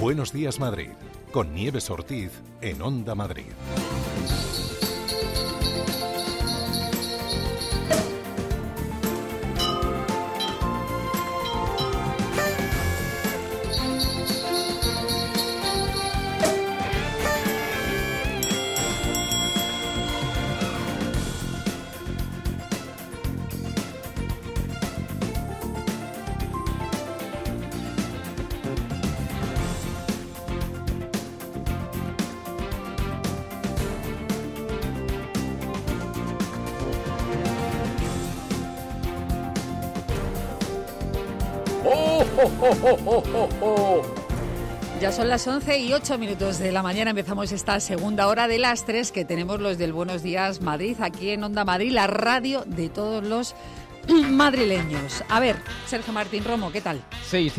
Buenos días, Madrid, con Nieves Ortiz en Onda Madrid. Ya son las 11:08 de la mañana. Empezamos esta segunda hora de las 3 que tenemos los del Buenos Días Madrid, aquí en Onda Madrid, la radio de todos los madrileños. A ver, Sergio Martín Romo, ¿qué tal?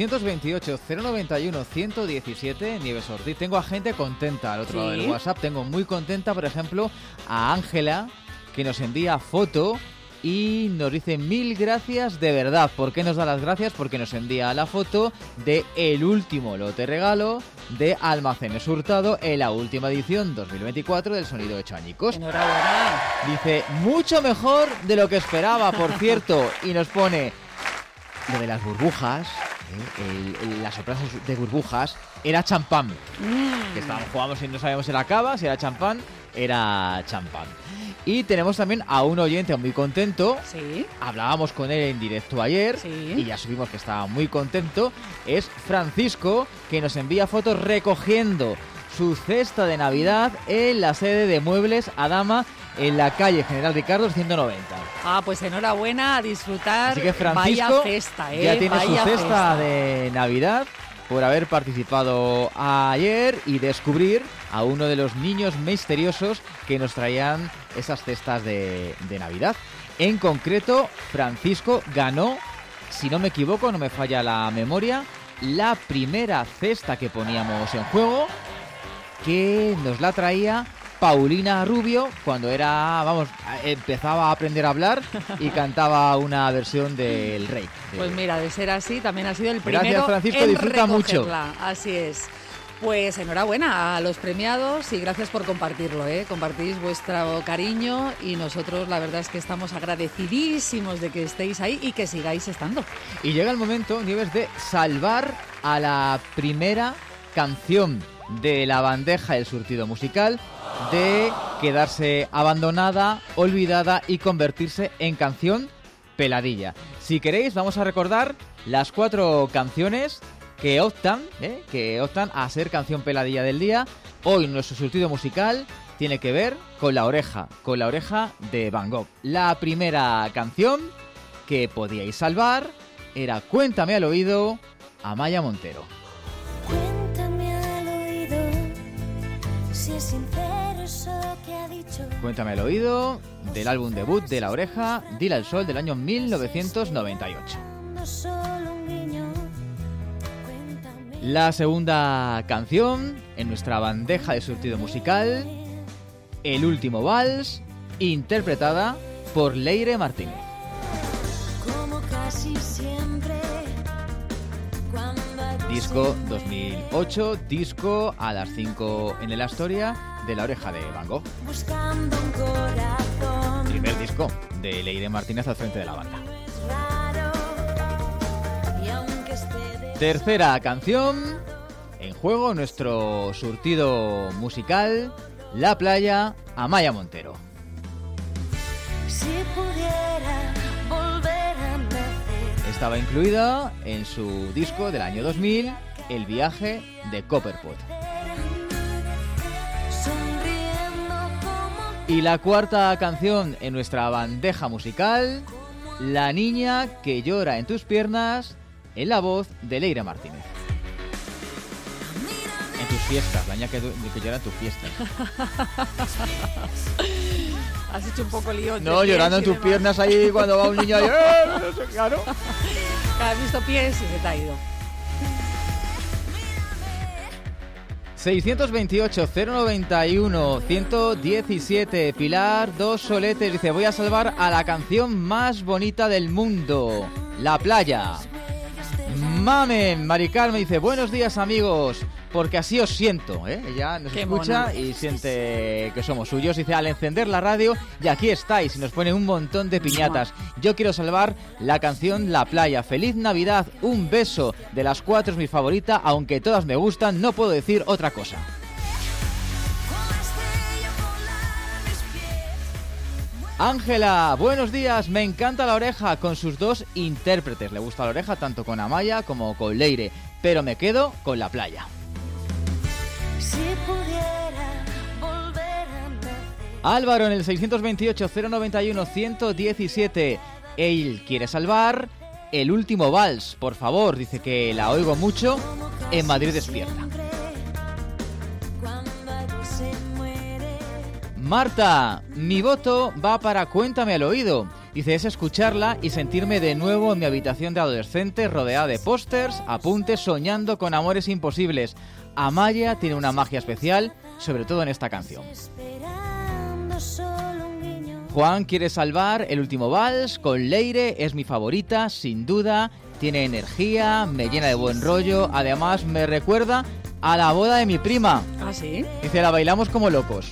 628-091-117, Nieves Ortiz. Tengo a gente contenta al otro lado del WhatsApp. Tengo muy contenta, por ejemplo, a Ángela, que nos envía foto y nos dice 1000 gracias de verdad. ¿Por qué nos da las gracias? Porque nos envía la foto de el último lote regalo de Almacenes Hurtado en la última edición 2024 del Sonido Hecho Añicos. Enhorabuena. Dice, mucho mejor de lo que esperaba, por cierto. Y nos pone lo de las burbujas, las sorpresas de burbujas, era champán. Que jugábamos y no sabíamos si era cava, si era champán, era champán. Y tenemos también a un oyente muy contento. Sí. Hablábamos con él en directo ayer y ya supimos que estaba muy contento. Es Francisco, que nos envía fotos recogiendo su cesta de Navidad en la sede de Muebles Adama en la calle General Ricardo 190. Ah, pues enhorabuena, a disfrutar. Así que Francisco vaya festa, ya tiene vaya su cesta festa de Navidad por haber participado ayer y descubrir a uno de los niños misteriosos que nos traían esas cestas de Navidad. En concreto, Francisco ganó, si no me equivoco, no me falla la memoria, la primera cesta que poníamos en juego, que nos la traía Paulina Rubio cuando empezaba a aprender a hablar y cantaba una versión del Rey. Pues mira, de ser así, también ha sido el primero. Gracias, Francisco, en disfruta mucho. Así es. Pues enhorabuena a los premiados y gracias por compartirlo, compartís vuestro cariño y nosotros la verdad es que estamos agradecidísimos de que estéis ahí y que sigáis estando. Y llega el momento, Nieves, de salvar a la primera canción de la bandeja del surtido musical, de quedarse abandonada, olvidada y convertirse en canción peladilla. Si queréis, vamos a recordar las 4 canciones que optan a ser canción peladilla del día. Hoy nuestro surtido musical tiene que ver con la oreja de Van Gogh. La primera canción que podíais salvar era Cuéntame al oído, Amaya Montero. Cuéntame al oído, si es sincero eso que ha dicho. Cuéntame al oído, del álbum debut de La Oreja, Dile al Sol, del año 1998. La segunda canción en nuestra bandeja de surtido musical, El último vals, interpretada por Leire Martínez. Como casi siempre, Disco 2008, disco a las 5 en el Astoria de La Oreja de Van Gogh. Buscando un corazón. Primer disco de Leire Martínez al frente de la banda. Tercera canción en juego, nuestro surtido musical, La Playa, Amaya Montero. Si pudiera volver a nacer. Estaba incluida en su disco del año 2000, El viaje de Copperpot. Y la cuarta canción en nuestra bandeja musical, La niña que llora en tus piernas, en la voz de Leire Martínez. En tus fiestas, la niña que llora en tus fiestas. Has hecho un poco lío. No, llorando en tus piernas ahí cuando va un niño ahí. No sé, claro. Has visto pies y se te ha ido. 628-091-117, Pilar Dos Soletes dice: voy a salvar a la canción más bonita del mundo, La Playa. Mamen, Mari Carmen dice, buenos días amigos, porque así os siento, ¿eh? Ella nos Qué escucha mona. y siente que somos suyos. Dice, al encender la radio, y aquí estáis, y nos pone un montón de piñatas. Yo quiero salvar la canción La Playa. Feliz Navidad, un beso. De las 4 es mi favorita, aunque todas me gustan, no puedo decir otra cosa. Ángela, buenos días, me encanta La Oreja con sus dos intérpretes. Le gusta La Oreja tanto con Amaya como con Leire, pero me quedo con La Playa. Si pudiera volver a nacer. Álvaro en el 628-091-117. Él quiere salvar El Último Vals, por favor. Dice que la oigo mucho en Madrid Despierta. Marta, mi voto va para Cuéntame al oído. Dice, es escucharla y sentirme de nuevo en mi habitación de adolescente, rodeada de pósters, apuntes, soñando con amores imposibles. Amaya tiene una magia especial, sobre todo en esta canción. Juan quiere salvar El Último Vals con Leire, es mi favorita, sin duda. Tiene energía, me llena de buen rollo, además me recuerda a la boda de mi prima. ¿Ah, sí? Dice, la bailamos como locos.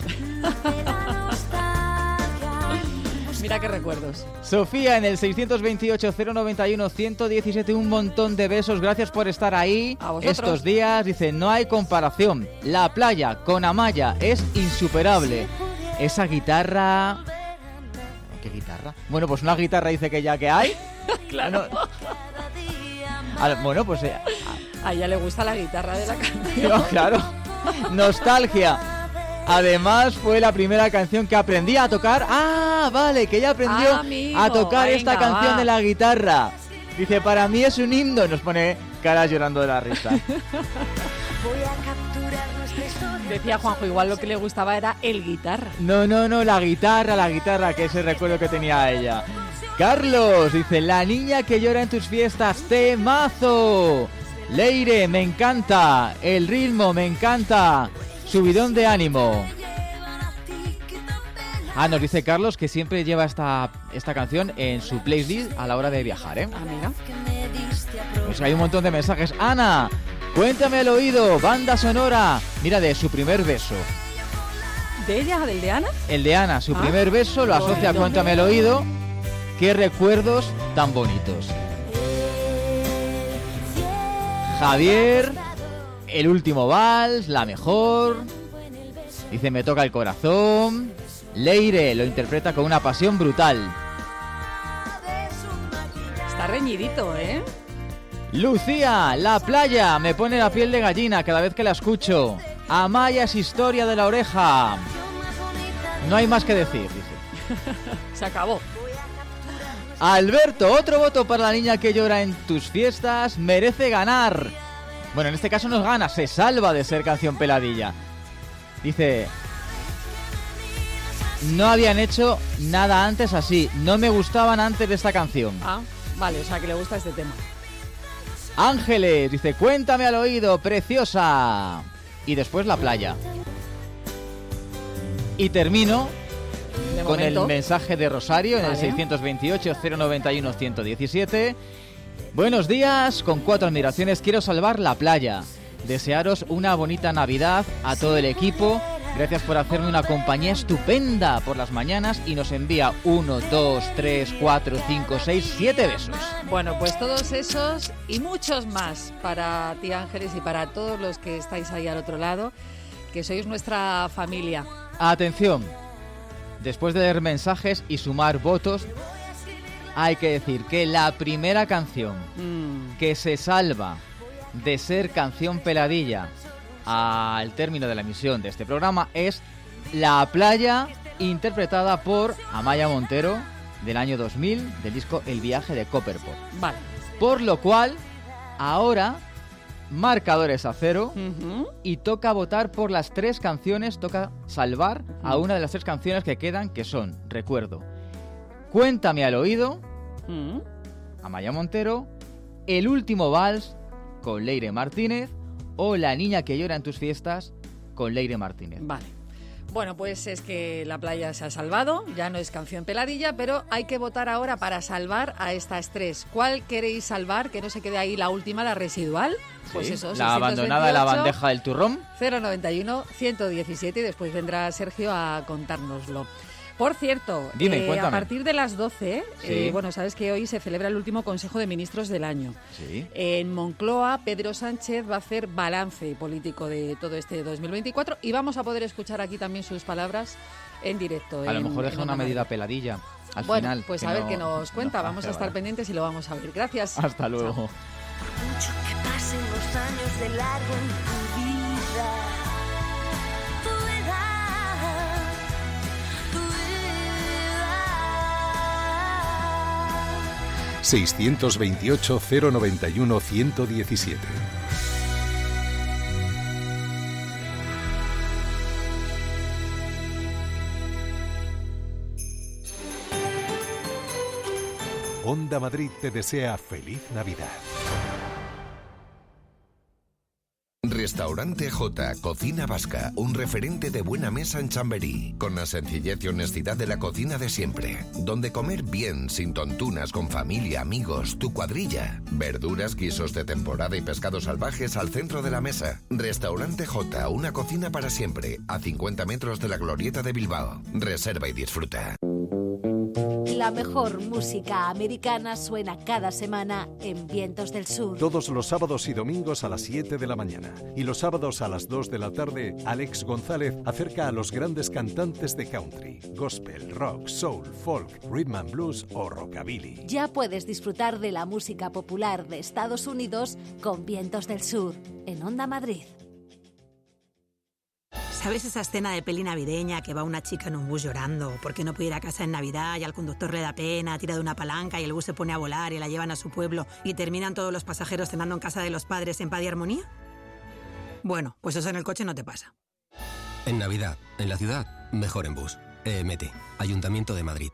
Mira qué recuerdos. Sofía en el 628-091-117, un montón de besos, gracias por estar ahí A vosotros. estos días. Dice, no hay comparación, La Playa con Amaya es insuperable. Esa guitarra... ¿Qué guitarra? Bueno, pues una guitarra dice que ya que hay. Claro. Bueno, pues... A ella le gusta la guitarra de la canción. claro. Nostalgia. Además fue la primera canción que aprendí a tocar. ¡Ah, vale! Que ella aprendió amigo, a tocar esta venga, canción va. de la guitarra. Dice, para mí es un himno. Nos pone caras llorando de la risa. Decía Juanjo, igual lo que le gustaba era el guitarra. No, la guitarra, que ese recuerdo que tenía ella. Carlos dice, la niña que llora en tus fiestas, temazo. Leire, me encanta. El ritmo, me encanta. Subidón de ánimo. Nos dice Carlos que siempre lleva esta canción en su playlist a la hora de viajar, ¿eh? Ah, mira. Pues hay un montón de mensajes. Ana, cuéntame al oído, banda sonora. Mira, de su primer beso. ¿De ella, del de Ana? El de Ana, su primer beso, lo asocia a bonito. Cuéntame al oído. Qué recuerdos tan bonitos. Javier, El Último Vals, la mejor. Dice, me toca el corazón. Leire lo interpreta con una pasión brutal. Está reñidito, ¿eh? Lucía, La Playa, me pone la piel de gallina cada vez que la escucho. Amaya es historia de La Oreja. No hay más que decir, dice. Se acabó. Alberto, otro voto para la niña que llora en tus fiestas, merece ganar. Bueno, en este caso no gana, se salva de ser canción peladilla. Dice, no habían hecho nada antes así, no me gustaban antes de esta canción. Ah, vale, o sea que le gusta este tema. Ángeles, dice, cuéntame al oído, preciosa. Y después La Playa. Y termino De con momento. el mensaje de Rosario en el Vale. 628-091-117. Buenos días, con 4 admiraciones quiero salvar La Playa. Desearos una bonita Navidad a todo el equipo. Gracias por hacerme una compañía estupenda por las mañanas y nos envía 1, 2, 3, 4, 5, 6, 7 besos. Bueno, pues todos esos y muchos más para ti, Ángeles, y para todos los que estáis ahí al otro lado, que sois nuestra familia. Atención, después de leer mensajes y sumar votos, hay que decir que la primera canción que se salva de ser canción peladilla al término de la emisión de este programa es La Playa, interpretada por Amaya Montero, del año 2000, del disco El viaje de Copperpot. Vale. Por lo cual, ahora, marcadores a 0 Ujú. y toca votar por las 3 canciones, toca salvar a una de las 3 canciones que quedan, que son, recuerdo, Cuéntame al oído, Mm. Amaya Montero, El Último Vals, con Leire Martínez, o La niña que llora en tus fiestas, con Leire Martínez. Vale. Bueno, pues es que la playa se ha salvado, ya no es canción peladilla, pero hay que votar ahora para salvar a estas tres. ¿Cuál queréis salvar? Que no se quede ahí la última, la residual. Pues Sí, eso, la abandonada de la bandeja del turrón. 091 117 y después vendrá Sergio a contárnoslo. Por cierto, Dime, cuéntame. a partir de las 12, Sí. bueno, sabes que hoy se celebra el último Consejo de Ministros del año. Sí. En Moncloa, Pedro Sánchez va a hacer balance político de todo este 2024 y vamos a poder escuchar aquí también sus palabras en directo. A lo en- mejor deja en una Onda medida Madrid. peladilla al Bueno, final. pues que a ver no- qué nos cuenta. no Vamos a hace, estar vale. pendientes y lo vamos a ver. Gracias. Hasta luego. Mucho que pasen los años de largo en tu vida. Tu edad, tu vida. 628 091 117. Onda Madrid te desea feliz Navidad. Restaurante J, Cocina Vasca, un referente de buena mesa en Chamberí, con la sencillez y honestidad de la cocina de siempre, donde comer bien, sin tontunas, con familia, amigos, tu cuadrilla, verduras, guisos de temporada y pescados salvajes al centro de la mesa. Restaurante J, una cocina para siempre, a 50 metros de la Glorieta de Bilbao. Reserva y disfruta. La mejor música americana suena cada semana en Vientos del Sur. Todos los sábados y domingos a las 7 de la mañana. Y los sábados a las 2 de la tarde, Alex González acerca a los grandes cantantes de country, gospel, rock, soul, folk, rhythm and blues o rockabilly. Ya puedes disfrutar de la música popular de Estados Unidos con Vientos del Sur en Onda Madrid. ¿Sabes esa escena de peli navideña que va una chica en un bus llorando porque no puede ir a casa en Navidad y al conductor le da pena, tira de una palanca y el bus se pone a volar y la llevan a su pueblo y terminan todos los pasajeros cenando en casa de los padres en paz y armonía? Bueno, pues eso en el coche no te pasa. En Navidad, en la ciudad, mejor en bus. EMT, Ayuntamiento de Madrid.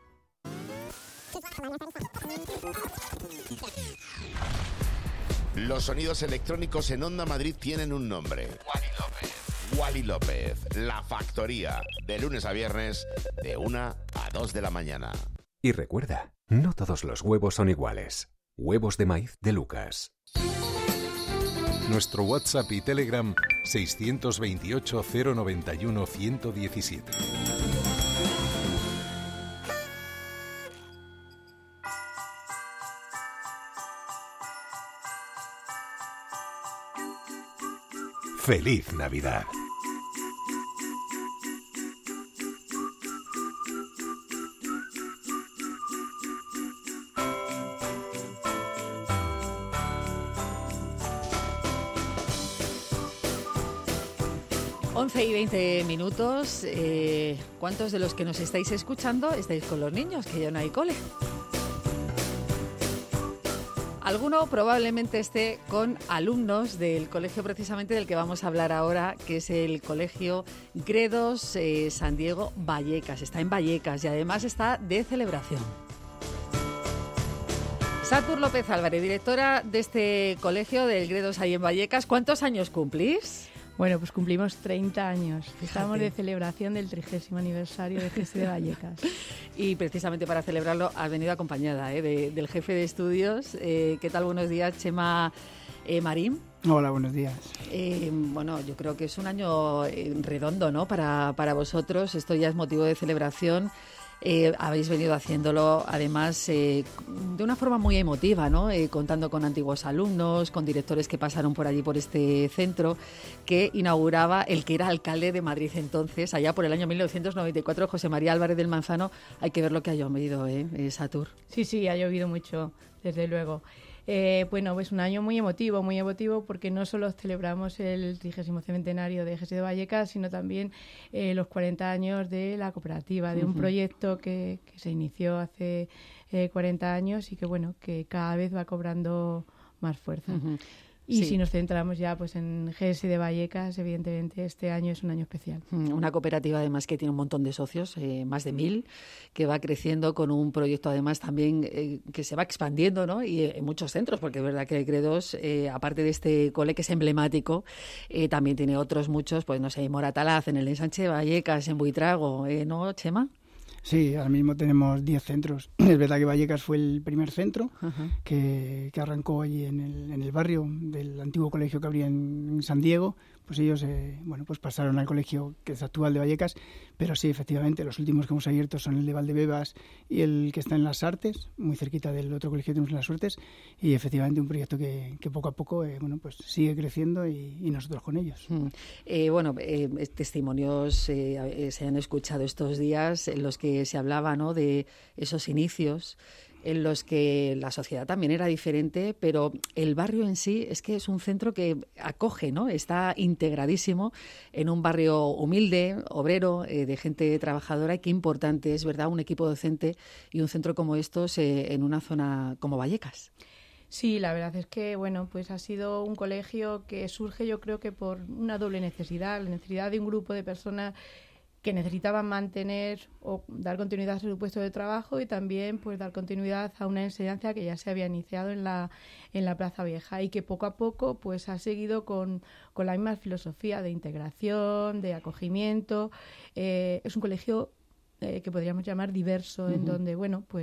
Los sonidos electrónicos en Onda Madrid tienen un nombre. Wally López, La Factoría, de lunes a viernes, de 1 a 2 de la mañana. Y recuerda, no todos los huevos son iguales. Huevos de maíz de Lucas. Nuestro WhatsApp y Telegram 628 091 117. ¡Feliz Navidad! Once y 20 minutos. ¿Cuántos de los que nos estáis escuchando estáis con los niños? Que ya no hay cole. Alguno probablemente esté con alumnos del colegio precisamente del que vamos a hablar ahora, que es el Colegio Gredos San Diego Vallecas. Está en Vallecas y además está de celebración. Satur López Álvarez, directora de este colegio del Gredos ahí en Vallecas. ¿Cuántos años cumplís? Bueno, pues cumplimos 30 años. Estamos Fíjate. de celebración del 30º aniversario de GESE de Vallecas. Y precisamente para celebrarlo has venido acompañada del jefe de estudios. ¿Qué tal? Buenos días, Chema Marín. Hola, buenos días. Bueno, yo creo que es un año redondo, ¿no? Para vosotros. Esto ya es motivo de celebración. Habéis venido haciéndolo, además, de una forma muy emotiva, ¿no? Contando con antiguos alumnos, con directores que pasaron por allí, por este centro, que inauguraba el que era alcalde de Madrid entonces, allá por el año 1994, José María Álvarez del Manzano. Hay que ver lo que ha llovido, Satur. Sí, ha llovido mucho, desde luego. Bueno, pues un año muy emotivo, porque no solo celebramos el 30º centenario de GESE de Vallecas, sino también los 40 años de la cooperativa, de un proyecto que se inició hace 40 años y que, bueno, que cada vez va cobrando más fuerza. Y Sí. si nos centramos ya pues en GS de Vallecas, evidentemente este año es un año especial. Una cooperativa además que tiene un montón de socios, más de 1000, que va creciendo con un proyecto además también que se va expandiendo, ¿no? Y en muchos centros, porque es verdad que el Gredos, aparte de este cole que es emblemático, también tiene otros muchos, pues no sé, en Moratalaz, en el Ensanche de Vallecas, en Buitrago, ¿no, Chema? Sí, ahora mismo tenemos 10 centros. Es verdad que Vallecas fue el primer centro que arrancó allí en el barrio del antiguo colegio que habría en San Diego. Pues ellos pues pasaron al colegio que es actual de Vallecas, pero sí, efectivamente, los últimos que hemos abierto son el de Valdebebas y el que está en Las Artes, muy cerquita del otro colegio que tenemos en Las Suertes, y efectivamente un proyecto que poco a poco pues sigue creciendo y nosotros con ellos. Testimonios se han escuchado estos días en los que se hablaba, ¿no?, de esos inicios en los que la sociedad también era diferente, pero el barrio en sí es que es un centro que acoge, ¿no? Está integradísimo en un barrio humilde, obrero, de gente trabajadora, y qué importante es, ¿verdad?, un equipo docente y un centro como estos en una zona como Vallecas. Sí, la verdad es que, pues ha sido un colegio que surge, yo creo que por una doble necesidad, la necesidad de un grupo de personas que necesitaban mantener o dar continuidad a su puesto de trabajo y también pues dar continuidad a una enseñanza que ya se había iniciado en la Plaza Vieja y que poco a poco pues ha seguido con la misma filosofía de integración, de acogimiento. Es un colegio que podríamos llamar diverso, en donde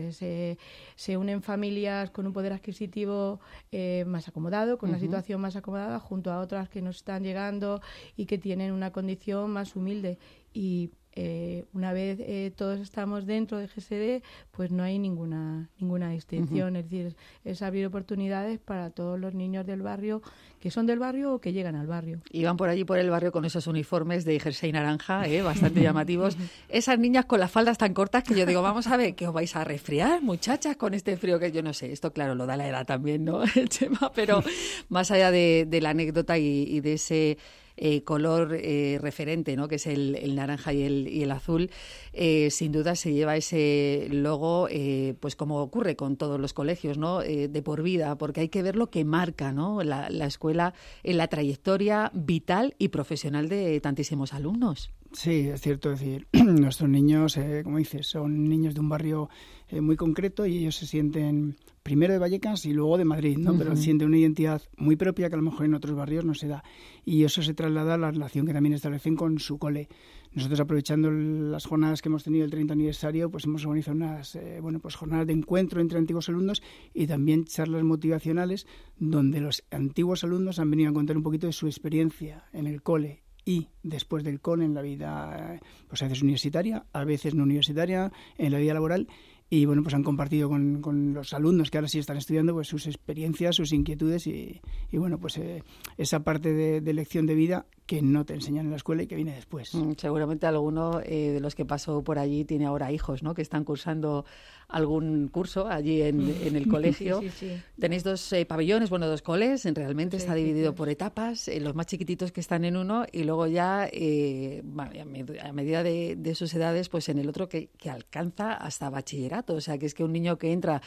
se unen familias con un poder adquisitivo más acomodado, con una situación más acomodada, junto a otras que nos están llegando y que tienen una condición más humilde. Y una vez todos estamos dentro de GSD, pues no hay ninguna distinción. Es decir, es abrir oportunidades para todos los niños del barrio, que son del barrio o que llegan al barrio. Y van por allí por el barrio con esos uniformes de jersey naranja, bastante llamativos. Esas niñas con las faldas tan cortas que yo digo, vamos a ver, que os vais a resfriar, muchachas, con este frío que yo no sé. Esto, claro, lo da la edad también, ¿no, Chema? Pero más allá de la anécdota y de ese color referente, ¿no?, que es el naranja y el azul, sin duda se lleva ese logo, pues como ocurre con todos los colegios, ¿no?, de por vida, porque hay que ver lo que marca, ¿no?, la escuela en la trayectoria vital y profesional de tantísimos alumnos. Sí, es cierto, es decir, nuestros niños, como dices, son niños de un barrio muy concreto y ellos se sienten primero de Vallecas y luego de Madrid, ¿no? Pero sienten una identidad muy propia que a lo mejor en otros barrios no se da. Y eso se traslada a la relación que también establecen con su cole. Nosotros, aprovechando las jornadas que hemos tenido el 30 aniversario, pues hemos organizado unas jornadas de encuentro entre antiguos alumnos y también charlas motivacionales donde los antiguos alumnos han venido a contar un poquito de su experiencia en el cole y después del cole en la vida, pues a veces universitaria, a veces no universitaria, en la vida laboral. Y pues han compartido con los alumnos que ahora sí están estudiando pues sus experiencias, sus inquietudes y esa parte de lección de vida que no te enseñan en la escuela y que viene después. Seguramente alguno de los que pasó por allí tiene ahora hijos, ¿no?, que están cursando algún curso allí en el colegio. Sí. Tenéis dos pabellones, dos coles, realmente está dividido por etapas, los más chiquititos que están en uno y luego ya a medida de sus edades, pues en el otro que alcanza hasta bachillerato. O sea, que es que un niño que entra,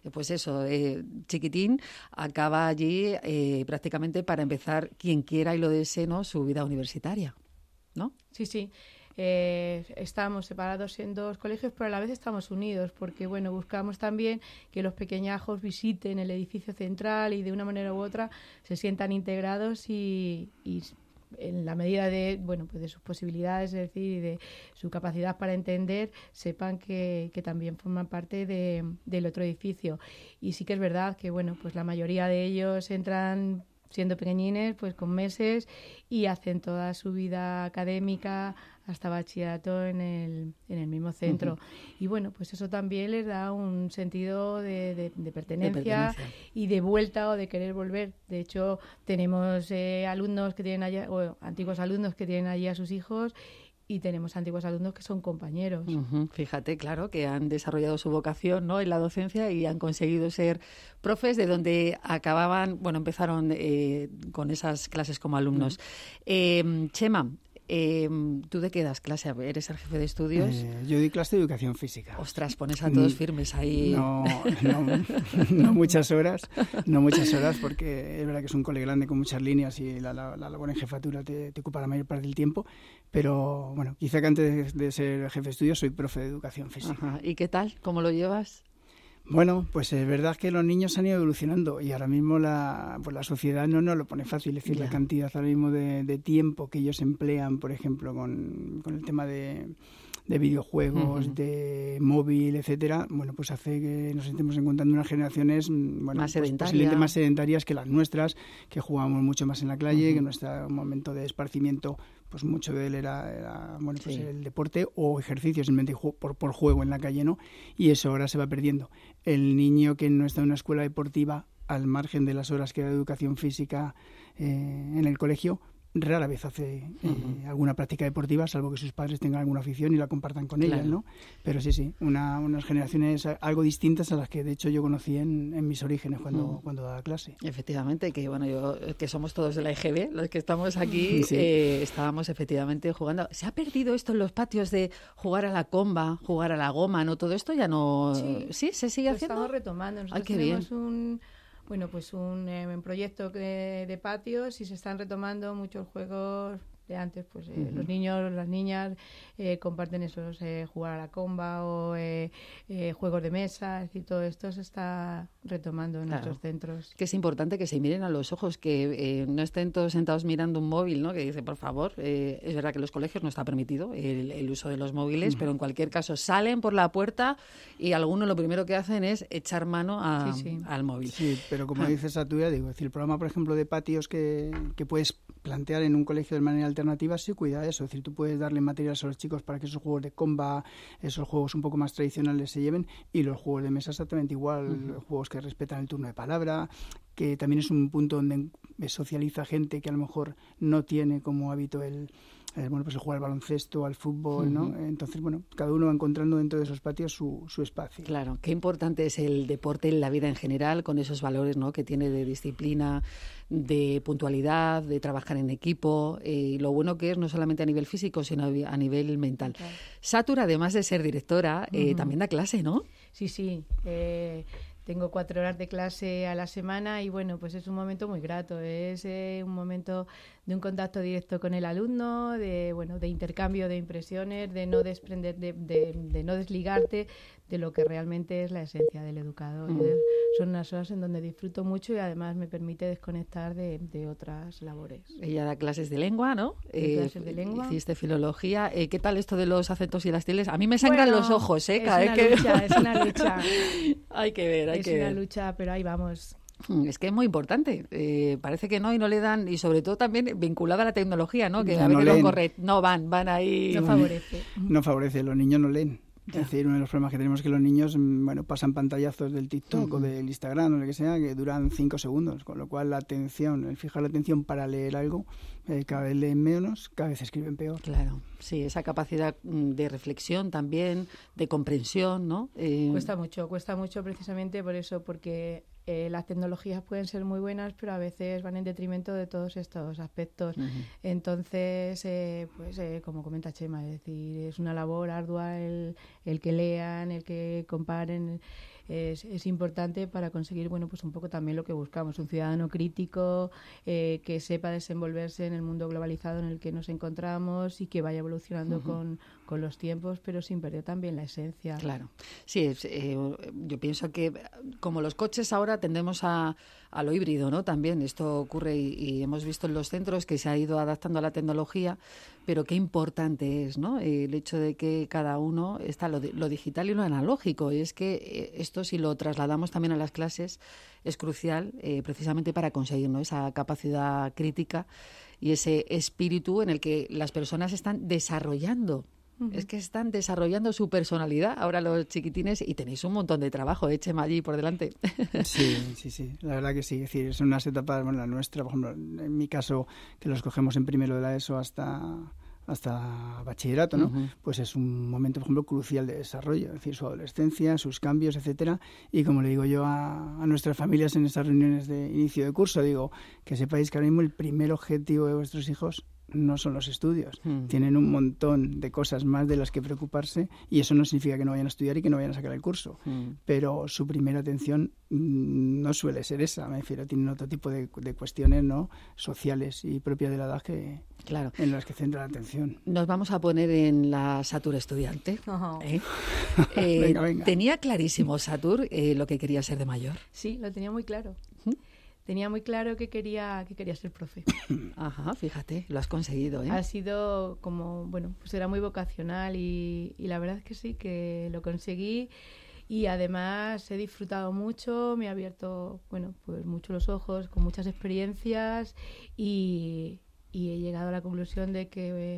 chiquitín, acaba allí prácticamente para empezar, quien quiera y lo desee, ¿no?, su vida universitaria, ¿no? Sí. Estamos separados en dos colegios, pero a la vez estamos unidos, porque buscamos también que los pequeñajos visiten el edificio central y de una manera u otra se sientan integrados y en la medida de sus posibilidades, es decir, y de su capacidad para entender, sepan que también forman parte del otro edificio. Y sí que es verdad que la mayoría de ellos entran siendo pequeñines, pues con meses, y hacen toda su vida académica hasta bachillerato en el mismo centro. Y pues eso también les da un sentido de pertenencia y de vuelta o de querer volver. De hecho, tenemos alumnos que tienen allá, o antiguos alumnos que tienen allí a sus hijos, y tenemos antiguos alumnos que son compañeros. Fíjate, claro, que han desarrollado su vocación, ¿no?, en la docencia y han conseguido ser profes de donde acababan, empezaron con esas clases como alumnos. Chema, ¿Tú de qué das clase? ¿Eres el jefe de estudios? Yo doy clase de educación física. Ostras, pones a todos firmes ahí. No muchas horas, porque es verdad que es un cole grande con muchas líneas y la labor en jefatura te ocupa la mayor parte del tiempo, pero bueno, quizá que antes de ser jefe de estudios soy profe de educación física. Ajá. ¿Y qué tal? ¿Cómo lo llevas? Bueno, pues es verdad que los niños han ido evolucionando y ahora mismo la sociedad no lo pone fácil. Es decir, la cantidad ahora mismo de tiempo que ellos emplean, por ejemplo, con el tema de videojuegos, de móvil, etcétera, bueno, pues hace que nos estemos encontrando unas generaciones más posiblemente más sedentarias que las nuestras, que jugábamos mucho más en la calle, que nuestro momento de esparcimiento, pues mucho de él era pues el deporte o ejercicio, simplemente por juego en la calle, ¿no? Y eso ahora se va perdiendo. El niño que no está en una escuela deportiva, al margen de las horas que da educación física en el colegio, rara vez hace alguna práctica deportiva, salvo que sus padres tengan alguna afición y la compartan con ellas, ¿no? Pero sí, unas generaciones algo distintas a las que de hecho yo conocí en mis orígenes cuando daba clase. Efectivamente, que somos todos de la EGB, los que estamos aquí, estábamos efectivamente jugando. ¿Se ha perdido esto en los patios de jugar a la comba, jugar a la goma, no? Todo esto ya no... ¿Sí? ¿Se sigue haciendo? Estamos retomando. Nosotros tenemos un proyecto de patios y se están retomando muchos juegos de antes. Pues los niños, las niñas comparten esos, jugar a la comba o juegos de mesa, es decir, todo esto se está retomando en nuestros centros. Que es importante que se miren a los ojos, que no estén todos sentados mirando un móvil, ¿no? Que dice, por favor, es verdad que en los colegios no está permitido el uso de los móviles, pero en cualquier caso salen por la puerta y algunos lo primero que hacen es echar mano al móvil. Sí, pero como dices a tuya, digo, es decir, el programa, por ejemplo, de patios que puedes plantear en un colegio de manera alternativa, sí cuida eso. Es decir, tú puedes darle materiales a los chicos para que esos juegos de comba, esos juegos un poco más tradicionales se lleven, y los juegos de mesa exactamente igual, los juegos que respetan el turno de palabra, que también es un punto donde socializa gente que a lo mejor no tiene como hábito el jugar al baloncesto, al fútbol, ¿no? Entonces, cada uno va encontrando dentro de esos patios su espacio. Claro, qué importante es el deporte en la vida en general, con esos valores, ¿no?, que tiene de disciplina, de puntualidad, de trabajar en equipo, y lo bueno que es no solamente a nivel físico, sino a nivel mental. Okay. Satur, además de ser directora, también da clase, ¿no? Sí. Tengo 4 horas de clase a la semana y pues es un momento muy grato, es un momento de un contacto directo con el alumno, de intercambio de impresiones, de no desprender, de no desligarte de lo que realmente es la esencia del educador. Son unas horas en donde disfruto mucho y además me permite desconectar de otras labores. Ella da clases de lengua, ¿no? Clases de lengua. Hiciste filología. ¿Qué tal esto de los acentos y las tildes? A mí me sangran los ojos, ¿eh? Es una lucha. Hay que ver, Es una lucha, pero ahí vamos. Es que es muy importante. Parece que no, y no le dan, y sobre todo también vinculada a la tecnología, ¿no? Que a veces no corre, no van ahí. No favorece. No favorece, los niños no leen. Es decir, uno de los problemas que tenemos es que los niños pasan pantallazos del TikTok o del Instagram o lo que sea, que duran 5 segundos, con lo cual el fijar la atención para leer algo, cada vez leen menos, cada vez escriben peor. Claro, sí, esa capacidad de reflexión también, de comprensión, ¿no? Cuesta mucho precisamente por eso, porque las tecnologías pueden ser muy buenas, pero a veces van en detrimento de todos estos aspectos. Entonces, como comenta Chema, es decir, es una labor ardua el que lean, el que comparen. Es importante para conseguir un poco también lo que buscamos, un ciudadano crítico que sepa desenvolverse en el mundo globalizado en el que nos encontramos y que vaya evolucionando con los tiempos, pero sin perder también la esencia. Claro, sí, yo pienso que como los coches ahora tendemos a lo híbrido, ¿no? También esto ocurre y hemos visto en los centros que se ha ido adaptando a la tecnología, pero qué importante es, ¿no? El hecho de que cada uno está lo digital y lo analógico. Y es que esto, si lo trasladamos también a las clases, es crucial precisamente para conseguir, ¿no?, esa capacidad crítica y ese espíritu en el que las personas están desarrollando. Es que están desarrollando su personalidad ahora los chiquitines, y tenéis un montón de trabajo, Chema, allí por delante. Sí, la verdad que sí. Es decir, son unas etapas, la nuestra, por ejemplo, en mi caso, que los cogemos en primero de la ESO hasta bachillerato, ¿no? Pues es un momento, por ejemplo, crucial de desarrollo, es decir, su adolescencia, sus cambios, etcétera. Y como le digo yo a nuestras familias en estas reuniones de inicio de curso, digo que sepáis que ahora mismo el primer objetivo de vuestros hijos no son los estudios. Tienen un montón de cosas más de las que preocuparse y eso no significa que no vayan a estudiar y que no vayan a sacar el curso. Pero su primera atención no suele ser esa, me refiero, tienen otro tipo de cuestiones, ¿no?, sociales y propias de la edad que en las que centra la atención. Nos vamos a poner en la Satur estudiante. Venga. ¿Tenía clarísimo Satur lo que quería ser de mayor? Sí, lo tenía muy claro. Tenía muy claro que quería ser profe. Ajá, fíjate, lo has conseguido, ¿eh? Ha sido como, bueno, pues era muy vocacional y la verdad es que sí, que lo conseguí y además he disfrutado mucho, me ha abierto, bueno, pues mucho los ojos, con muchas experiencias y he llegado a la conclusión de que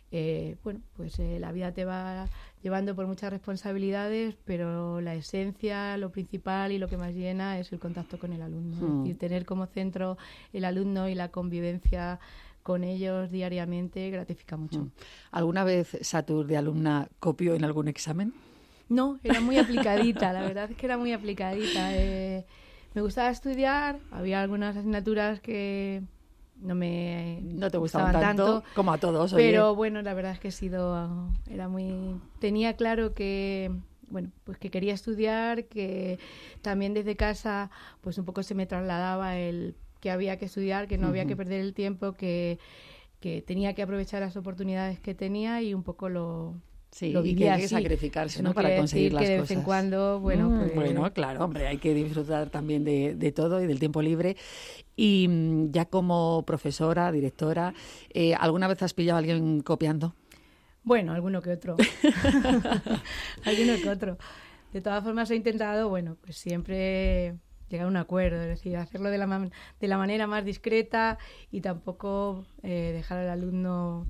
la vida te va llevando por muchas responsabilidades, pero la esencia, lo principal y lo que más llena es el contacto con el alumno. Es decir, tener como centro el alumno y la convivencia con ellos diariamente gratifica mucho. ¿Alguna vez Satur de alumna copió en algún examen? No, era muy aplicadita, la verdad es que era muy aplicadita. Me gustaba estudiar, había algunas asignaturas que no te gustaban tanto como a todos, pero bueno, la verdad es que tenía claro que, bueno, pues que quería estudiar, que también desde casa pues un poco se me trasladaba el que había que estudiar, que no había que perder el tiempo, que tenía que aprovechar las oportunidades que tenía y un poco lo vivía y que hay que así. sacrificarse, ¿no?, No para conseguir las que de cosas. vez en cuando, bueno, bueno, claro, hombre, hay que disfrutar también de todo y del tiempo libre. Y ya como profesora, directora, ¿alguna vez has pillado a alguien copiando? Bueno, alguno que otro. Alguno que otro. De todas formas he intentado, bueno, pues siempre llegar a un acuerdo, es decir, hacerlo de la manera más discreta y tampoco dejar al alumno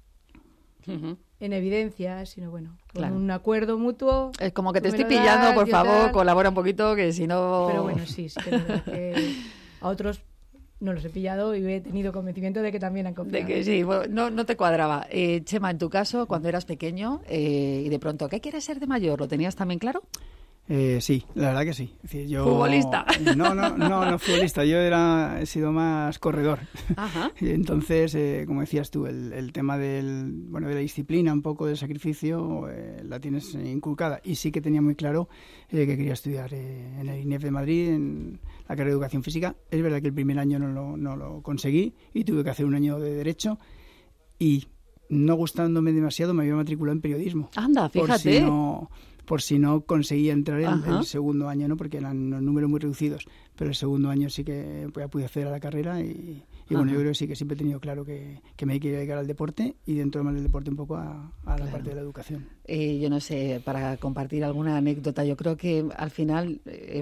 en evidencia, sino bueno, con un acuerdo mutuo. Es como que te estoy pillando, por favor, colabora un poquito, que si no... Pero bueno, sí, que es verdad que a otros no los he pillado y he tenido convencimiento de que también han confiado. De que sí, bueno, no te cuadraba. Chema, en tu caso, cuando eras pequeño y de pronto, ¿qué quieres ser de mayor? ¿Lo tenías también claro? Sí, la verdad que sí. Es decir, yo, ¿futbolista? No futbolista, he sido más corredor. Ajá. Entonces, como decías tú, el tema de la disciplina, un poco del sacrificio, la tienes inculcada. Y sí que tenía muy claro que quería estudiar en el INEF de Madrid, en la carrera de Educación Física. Es verdad que el primer año no lo conseguí y tuve que hacer un año de Derecho y, no gustándome demasiado, me había matriculado en Periodismo. Anda, fíjate. Por si no conseguía entrar en el segundo año, ¿no?, porque eran los números muy reducidos, pero el segundo año sí que pude acceder a la carrera y bueno, yo creo que sí que siempre he tenido claro que me quería dedicar al deporte y dentro del deporte un poco a la parte de la educación. Yo no sé, para compartir alguna anécdota, yo creo que al final,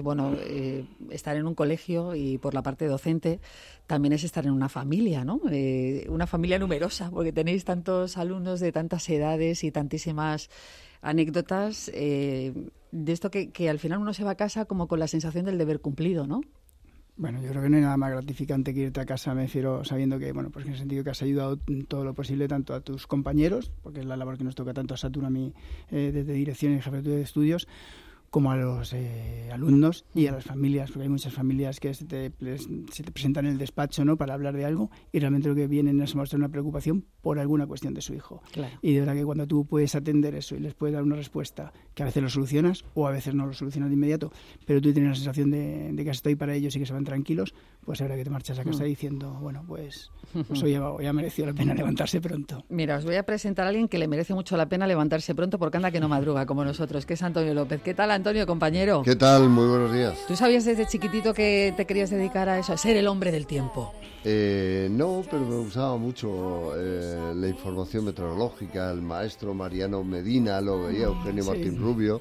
estar en un colegio y por la parte docente también es estar en una familia, ¿no? Una familia numerosa, porque tenéis tantos alumnos de tantas edades y tantísimas anécdotas de esto que al final uno se va a casa como con la sensación del deber cumplido, ¿no? Bueno, yo creo que no hay nada más gratificante que irte a casa, me refiero, sabiendo que, bueno, pues en el sentido que has ayudado todo lo posible tanto a tus compañeros, porque es la labor que nos toca tanto a Satur, a mí, desde dirección y jefatura de estudios, como a los alumnos y a las familias, porque hay muchas familias que se te presentan en el despacho, ¿no?, para hablar de algo y realmente lo que vienen es mostrar una preocupación por alguna cuestión de su hijo. Claro. Y de verdad que cuando tú puedes atender eso y les puedes dar una respuesta que a veces lo solucionas o a veces no lo solucionas de inmediato, pero tú tienes la sensación de que has estado ahí para ellos y que se van tranquilos, pues ahora que te marchas a casa diciendo, bueno, pues hoy ya mereció la pena levantarse pronto. Mira, os voy a presentar a alguien que le merece mucho la pena levantarse pronto porque anda que no madruga como nosotros, que es Antonio López. ¿Qué tal, Antonio, compañero? ¿Qué tal? Muy buenos días. ¿Tú sabías desde chiquitito que te querías dedicar a eso, a ser el hombre del tiempo? No, pero me gustaba mucho la información meteorológica. El maestro Mariano Medina lo veía, Eugenio Martín Rubio,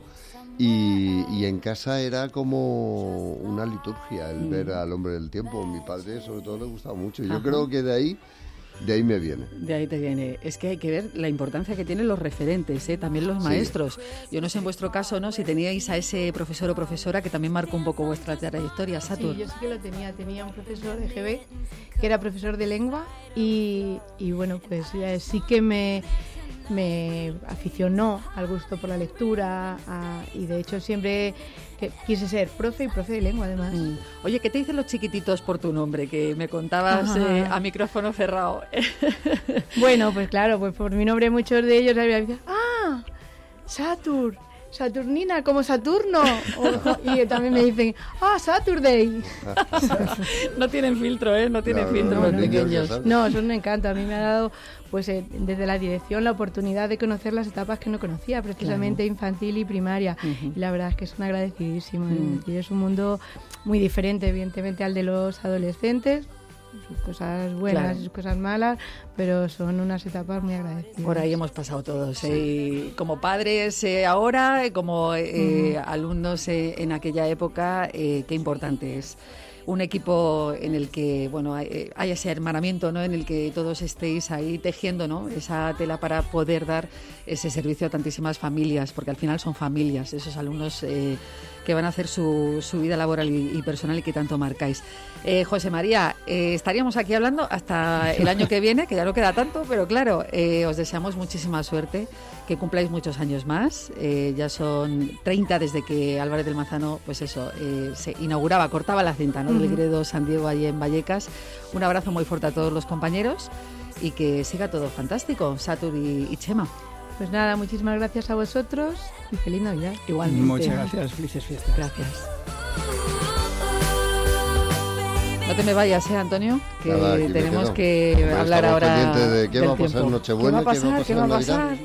y en casa era como una liturgia el ver al hombre del tiempo. Mi padre sobre todo le gustaba mucho y yo creo que de ahí me viene. De ahí te viene. Es que hay que ver la importancia que tienen los referentes, también los maestros. Yo no sé en vuestro caso, ¿no?, si teníais a ese profesor o profesora que también marcó un poco vuestra trayectoria, Satur. Sí, yo sí que lo tenía. Tenía un profesor de GB que era profesor de lengua y bueno, pues sí que me me aficionó al gusto por la lectura y de hecho siempre quise ser profe de lengua además. Oye, ¿qué te dicen los chiquititos por tu nombre? Que me contabas a micrófono cerrado. Bueno, pues claro, pues por mi nombre muchos de ellos me dicen, Saturnina, como Saturno. Y también me dicen, Saturday. No tienen filtro, no tienen filtro los pequeños. No, son un encanto. A mí me ha dado, pues desde la dirección, la oportunidad de conocer las etapas que no conocía, precisamente infantil y primaria. Y la verdad es que son agradecidísimos. Y es un mundo muy diferente, evidentemente, al de los adolescentes. Sus cosas buenas y sus cosas malas, pero son unas etapas muy agradecidas. Por ahí hemos pasado todos, como padres ahora, como alumnos en aquella época, qué importante es un equipo en el que haya ese hermanamiento, ¿no? En el que todos estéis ahí tejiendo, ¿no? Esa tela para poder dar ese servicio a tantísimas familias, porque al final son familias, esos alumnos que van a hacer su vida laboral y personal y que tanto marcáis. José María, estaríamos aquí hablando hasta el año que viene, que ya no queda tanto, pero claro, os deseamos muchísima suerte, que cumpláis muchos años más. Ya son 30 desde que Álvarez del Manzano, pues eso, se inauguraba, cortaba la cinta, ¿no? Del Gredo San Diego allí en Vallecas. Un abrazo muy fuerte a todos los compañeros y que siga todo fantástico, Satur y Chema. Pues nada, muchísimas gracias a vosotros y feliz Navidad. Igualmente. Muchas gracias, felices fiestas. Gracias. No te me vayas, Antonio, que nada, tenemos que hablar ahora de qué va a pasar en Nochebuena, qué va a pasar.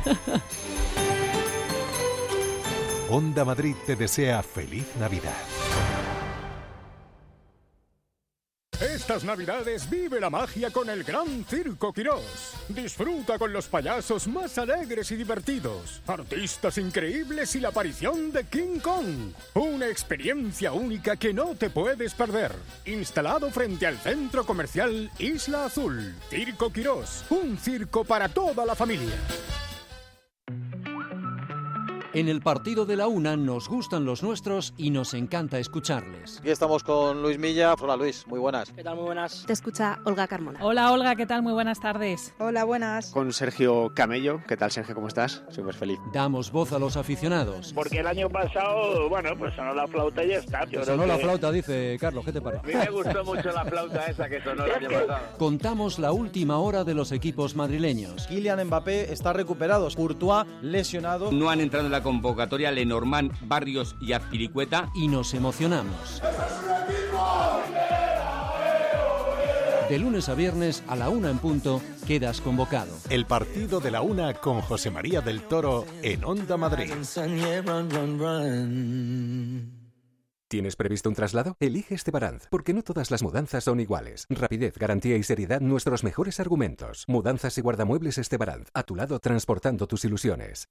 Onda Madrid te desea feliz Navidad. Estas Navidades vive la magia con el Gran Circo Quirós. Disfruta con los payasos más alegres y divertidos, artistas increíbles y la aparición de King Kong. Una experiencia única que no te puedes perder. Instalado frente al centro comercial Isla Azul. Circo Quirós, un circo para toda la familia. En el partido de la una nos gustan los nuestros y nos encanta escucharles. Aquí estamos con Luis Milla. Hola Luis, muy buenas. ¿Qué tal? Muy buenas. Te escucha Olga Carmona. Hola Olga, ¿qué tal? Muy buenas tardes. Hola, buenas. Con Sergio Camello. ¿Qué tal, Sergio? ¿Cómo estás? Súper feliz. Damos voz a los aficionados. Porque el año pasado, pues sonó la flauta y ya está. Sonó la flauta, dice Carlos, ¿qué te parece? A mí me gustó mucho la flauta esa que sonó el año pasado. Contamos la última hora de los equipos madrileños. Kylian Mbappé está recuperado, Courtois lesionado. No han entrado en la convocatoria Lenormand, Barrios y Azpilicueta. Y nos emocionamos. De lunes a viernes a la 1 en punto quedas convocado. El partido de la 1 con José María del Toro en Onda Madrid. ¿Tienes previsto un traslado? Elige Estebaranz, porque no todas las mudanzas son iguales. Rapidez, garantía y seriedad, nuestros mejores argumentos. Mudanzas y guardamuebles Estebaranz, a tu lado transportando tus ilusiones.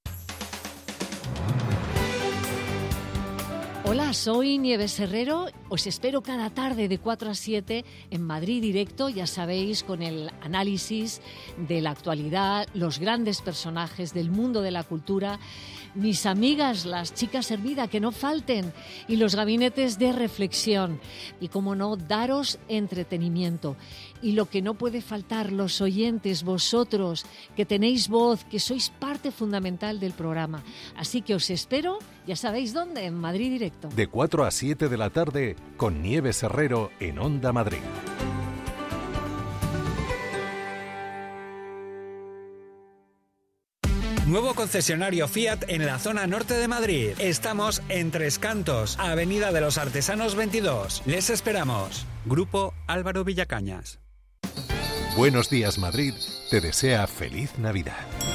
Hola, soy Nieves Herrero. Os espero cada tarde de 4 a 7 en Madrid Directo, ya sabéis, con el análisis de la actualidad, los grandes personajes del mundo de la cultura, mis amigas, las chicas Hermida, que no falten, y los gabinetes de reflexión. Y, como no, daros entretenimiento. Y lo que no puede faltar, los oyentes, vosotros, que tenéis voz, que sois parte fundamental del programa. Así que os espero, ya sabéis dónde, en Madrid Directo. De 4 a 7 de la tarde, con Nieves Herrero en Onda Madrid. Nuevo concesionario Fiat en la zona norte de Madrid. Estamos en Tres Cantos, Avenida de los Artesanos 22. Les esperamos. Grupo Álvaro Villacañas. Buenos días, Madrid. Te desea feliz Navidad.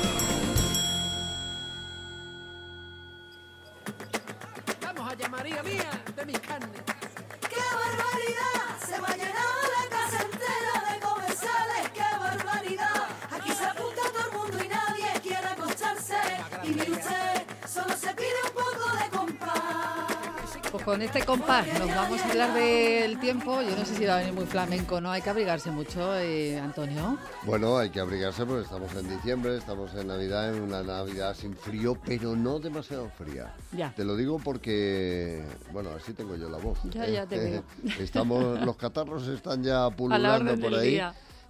Vamos allá, María mía, de mi carne. ¡Qué barbaridad! Se va a llenar la casa entera de comensales. ¡Qué barbaridad! Aquí se apunta todo el mundo y nadie quiere acostarse. Y ni usted, solo se pide un poco de compás. Pues con este compás nos vamos a hablar del tiempo. Yo no sé si va a venir muy flamenco, ¿no? Hay que abrigarse mucho, Antonio. Bueno, hay que abrigarse porque estamos en diciembre, estamos en Navidad, en una Navidad sin frío, pero no demasiado fría. Ya. Te lo digo porque, bueno, así tengo yo la voz. Ya te veo. Los catarros están ya pululando por ahí.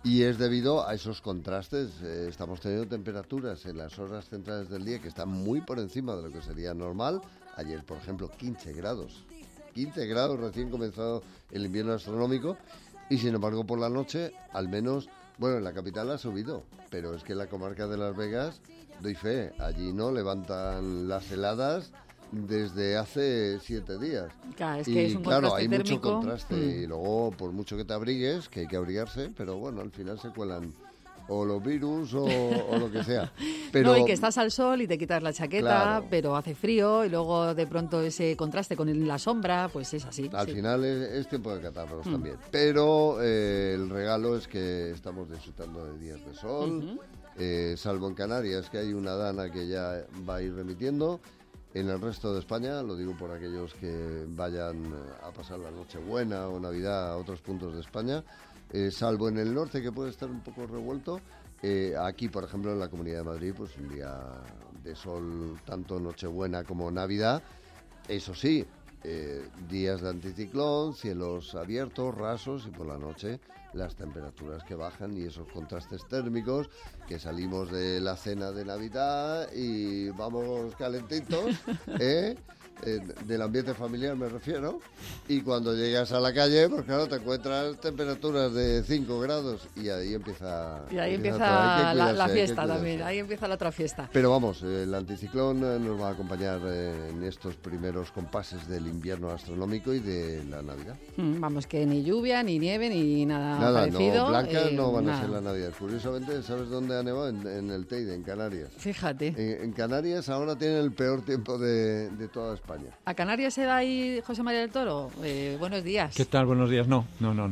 Y es debido a esos contrastes. Estamos teniendo temperaturas en las horas centrales del día que están muy por encima de lo que sería normal. Ayer, por ejemplo, 15 grados. 15 grados, recién comenzado el invierno astronómico. Y sin embargo, por la noche, al menos, bueno, en la capital ha subido. Pero es que en la comarca de Las Vegas, doy fe, allí no levantan las heladas desde hace 7 días. Claro, es que es un contraste hay térmico. mucho contraste. Y luego, por mucho que te abrigues, que hay que abrigarse, pero bueno, al final se cuelan o los virus o lo que sea. Pero, no, y que estás al sol y te quitas la chaqueta, claro, pero hace frío y luego de pronto ese contraste con la sombra, pues es así. Al sí. final es tiempo de catarros también. Pero el regalo es que estamos disfrutando de días de sol, salvo en Canarias, que hay una dana que ya va a ir remitiendo. En el resto de España, lo digo por aquellos que vayan a pasar la Nochebuena o Navidad a otros puntos de España, salvo en el norte, que puede estar un poco revuelto, aquí, por ejemplo, en la Comunidad de Madrid, pues un día de sol, tanto Nochebuena como Navidad. Eso sí, días de anticiclón, cielos abiertos, rasos, y por la noche las temperaturas que bajan y esos contrastes térmicos, que salimos de la cena de Navidad y vamos calentitos, del ambiente familiar me refiero, y cuando llegas a la calle, pues claro, te encuentras temperaturas de 5 grados y ahí empieza la fiesta también, ahí empieza la otra fiesta. Pero vamos, el anticiclón nos va a acompañar en estos primeros compases del invierno astronómico y de la Navidad. Vamos, que ni lluvia, ni nieve, ni nada parecido. No, blancas no van a ser la Navidad. Curiosamente, ¿sabes dónde ha nevado? En el Teide, en Canarias. Fíjate. En Canarias ahora tienen el peor tiempo de toda España. ¿A Canarias se va ahí José María del Toro? Buenos días. ¿Qué tal? Buenos días. No.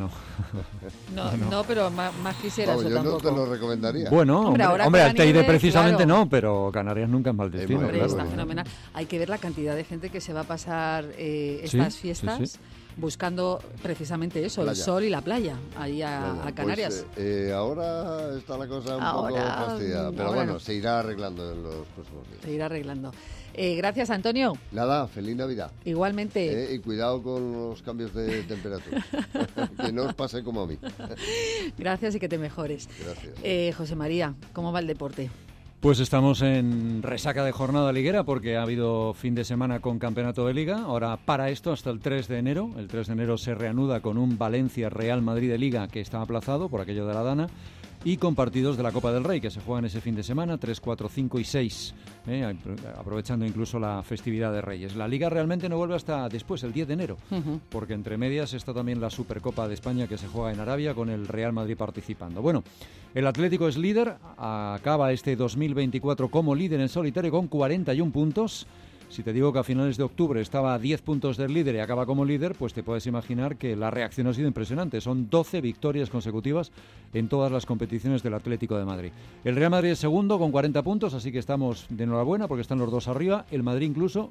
No, pero más quisieras. Vamos, yo tampoco. No te lo recomendaría. Bueno, hombre, al Teide nieve, precisamente claro. no, pero Canarias nunca es mal destino. Hombre, claro. está fenomenal. Hay que ver la cantidad de gente que se va a pasar estas fiestas. Sí. Buscando precisamente eso, playa. El sol y la playa, ahí a Canarias. Pues, ahora está la cosa un poco fastidiada, pero bueno, se irá arreglando en los próximos días. Se irá arreglando. Gracias, Antonio. Nada, feliz Navidad. Igualmente. Y cuidado con los cambios de temperatura, que no os pase como a mí. Gracias y que te mejores. Gracias. José María, ¿cómo va el deporte? Pues estamos en resaca de jornada liguera porque ha habido fin de semana con campeonato de liga. Ahora para esto hasta el 3 de enero. El 3 de enero se reanuda con un Valencia-Real Madrid de liga que está aplazado por aquello de la Dana. Y con partidos de la Copa del Rey que se juegan ese fin de semana, 3, 4, 5 y 6, aprovechando incluso la festividad de Reyes. La Liga realmente no vuelve hasta después, el 10 de enero, porque entre medias está también la Supercopa de España que se juega en Arabia con el Real Madrid participando. Bueno, el Atlético es líder, acaba este 2024 como líder en solitario con 41 puntos. Si te digo que a finales de octubre estaba a 10 puntos del líder y acaba como líder, pues te puedes imaginar que la reacción ha sido impresionante. Son 12 victorias consecutivas en todas las competiciones del Atlético de Madrid. El Real Madrid es segundo con 40 puntos, así que estamos de enhorabuena porque están los dos arriba. El Madrid incluso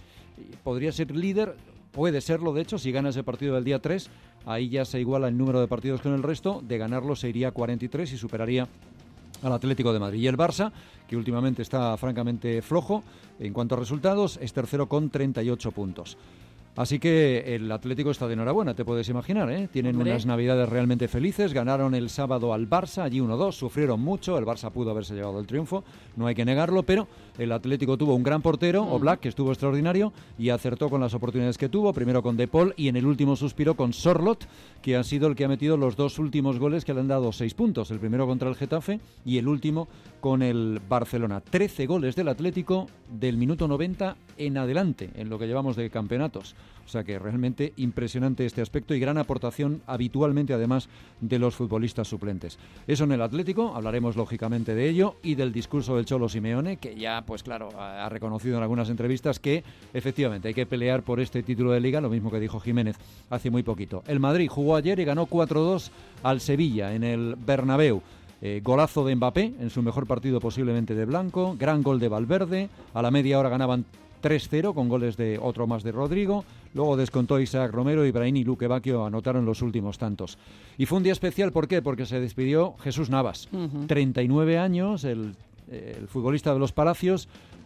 podría ser líder, puede serlo de hecho, si gana ese partido del día 3. Ahí ya se iguala el número de partidos con el resto. De ganarlo se iría a 43 y superaría al Atlético de Madrid. Y el Barça, que últimamente está francamente flojo en cuanto a resultados, es tercero con 38 puntos. Así que el Atlético está de enhorabuena, te puedes imaginar, ¿eh? Tienen unas navidades realmente felices. Ganaron el sábado al Barça, allí 1-2, sufrieron mucho, el Barça pudo haberse llevado el triunfo, no hay que negarlo, pero el Atlético tuvo un gran portero, Oblak, que estuvo extraordinario y acertó con las oportunidades que tuvo, primero con De Paul y en el último suspiro con Sorloth, que ha sido el que ha metido los dos últimos goles que le han dado 6 puntos, el primero contra el Getafe y el último con el Barcelona. 13 goles del Atlético del minuto 90 en adelante, en lo que llevamos de campeonatos. O sea que realmente impresionante este aspecto y gran aportación habitualmente además de los futbolistas suplentes. Eso en el Atlético, hablaremos lógicamente de ello y del discurso del Cholo Simeone, que ya pues claro ha reconocido en algunas entrevistas que efectivamente hay que pelear por este título de Liga, lo mismo que dijo Jiménez hace muy poquito. El Madrid jugó ayer y ganó 4-2 al Sevilla en el Bernabéu. Golazo de Mbappé en su mejor partido posiblemente de blanco, gran gol de Valverde, a la media hora ganaban 3-0 con goles de otro más de Rodrigo, luego descontó Isaac Romero y Brahim y Luque Bacchio anotaron los últimos tantos. Y fue un día especial, ¿por qué? Porque se despidió Jesús Navas, 39 años, el futbolista de los Palacios,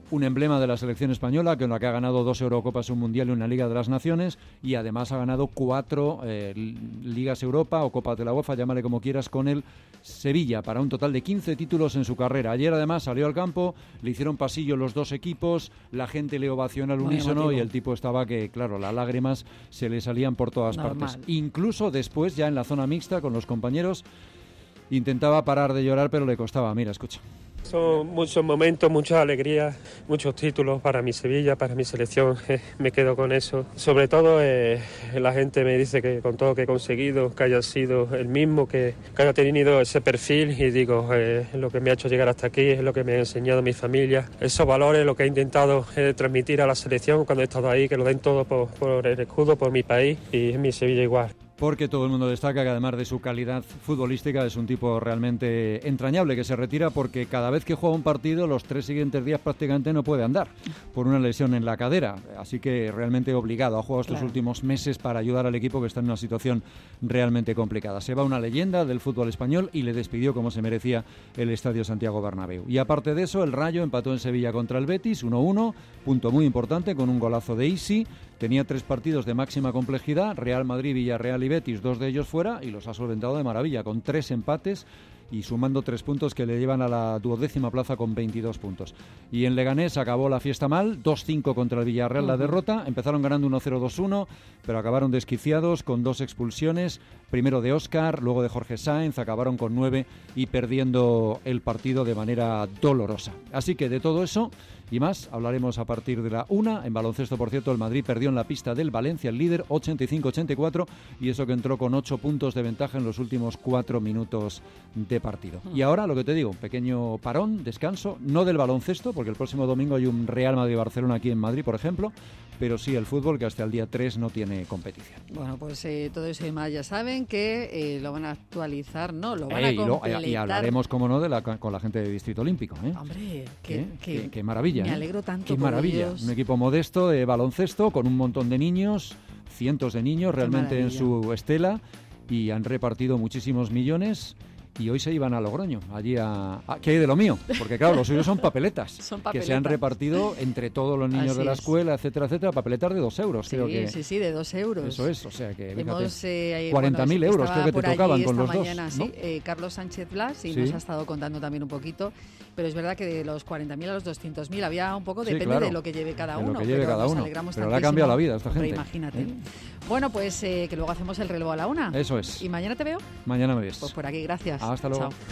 un emblema de la selección española, con la que ha ganado 2 Eurocopas, un Mundial y una Liga de las Naciones, y además ha ganado 4 Ligas Europa o Copas de la UEFA, llámale como quieras, con el Sevilla, para un total de 15 títulos en su carrera. Ayer además salió al campo, le hicieron pasillo los dos equipos, la gente le ovacionó al unísono y el tipo estaba que, claro, las lágrimas se le salían por todas partes. Incluso después, ya en la zona mixta con los compañeros, intentaba parar de llorar, pero le costaba. Mira, escucha. Son muchos momentos, muchas alegrías, muchos títulos para mi Sevilla, para mi selección. Me quedo con eso. Sobre todo la gente me dice que con todo lo que he conseguido, que haya sido el mismo, que haya tenido ese perfil, y digo, es lo que me ha hecho llegar hasta aquí, es lo que me ha enseñado mi familia. Esos valores, lo que he intentado transmitir a la selección cuando he estado ahí, que lo den todo por el escudo, por mi país, y en mi Sevilla igual. Porque todo el mundo destaca que además de su calidad futbolística es un tipo realmente entrañable, que se retira porque cada vez que juega un partido los 3 siguientes días prácticamente no puede andar por una lesión en la cadera, así que realmente obligado. Ha jugado estos últimos meses para ayudar al equipo, que está en una situación realmente complicada. Se va una leyenda del fútbol español y le despidió como se merecía el Estadio Santiago Bernabéu. Y aparte de eso, el Rayo empató en Sevilla contra el Betis 1-1, punto muy importante, con un golazo de Isi. Tenía 3 partidos de máxima complejidad, Real Madrid, Villarreal y Betis, 2 de ellos fuera, y los ha solventado de maravilla, con 3 empates y sumando 3 puntos que le llevan a la 12ª plaza con 22 puntos. Y en Leganés acabó la fiesta mal, 2-5 contra el Villarreal la derrota, empezaron ganando 1-0-2-1, pero acabaron desquiciados con 2 expulsiones, primero de Óscar, luego de Jorge Sáenz, acabaron con 9 y perdiendo el partido de manera dolorosa. Así que de todo eso y más hablaremos a partir de la 1. En baloncesto, por cierto, el Madrid perdió en la pista del Valencia, el líder, 85-84, y eso que entró con 8 puntos de ventaja en los últimos 4 minutos de partido. Y ahora, lo que te digo, un pequeño parón, descanso, no del baloncesto, porque el próximo domingo hay un Real Madrid-Barcelona aquí en Madrid, por ejemplo, pero sí el fútbol, que hasta el día 3 no tiene competición. Bueno, pues todo eso y más ya saben que lo van a actualizar, ¿no? Lo van a completar. Y hablaremos, como no, con la gente de Distrito Olímpico. Hombre, qué maravilla. Me alegro tanto. Qué maravilla. Ellos. Un equipo modesto de baloncesto con un montón de niños, cientos de niños realmente en su estela, y han repartido muchísimos millones. Y hoy se iban a Logroño, allí ¿qué hay de lo mío? Porque claro, los suyos son papeletas, que se han repartido entre todos los niños de la escuela, etcétera, etcétera, papeletas de 2 euros, creo que. Sí, de 2 euros. Eso es, o sea que, fíjate, 40.000 euros creo que te tocaban con los mañana, dos, ¿no? Sí, Carlos Sánchez Blas, y nos ha estado contando también un poquito, pero es verdad que de los 40.000 a los 200.000 había un poco, depende de lo que lleve cada uno. Lo que lleve cada uno, pero le ha cambiado la vida a esta gente. Imagínate. Bueno, pues que luego hacemos el relevo a la 1. Eso es. ¿Y mañana te veo? Mañana me ves. Pues por aquí, gracias. Hasta luego. Chao.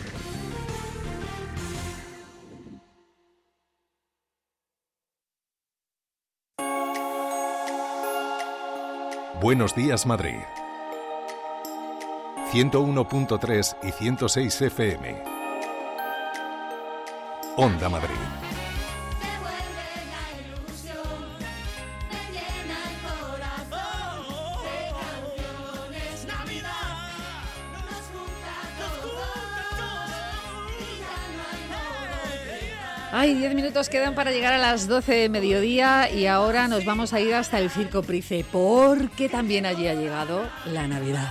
Buenos días, Madrid. 101.3 y 106 FM. Onda Madrid. Ay, 10 minutos quedan para llegar a las 12 de mediodía y ahora nos vamos a ir hasta el Circo Price, porque también allí ha llegado la Navidad.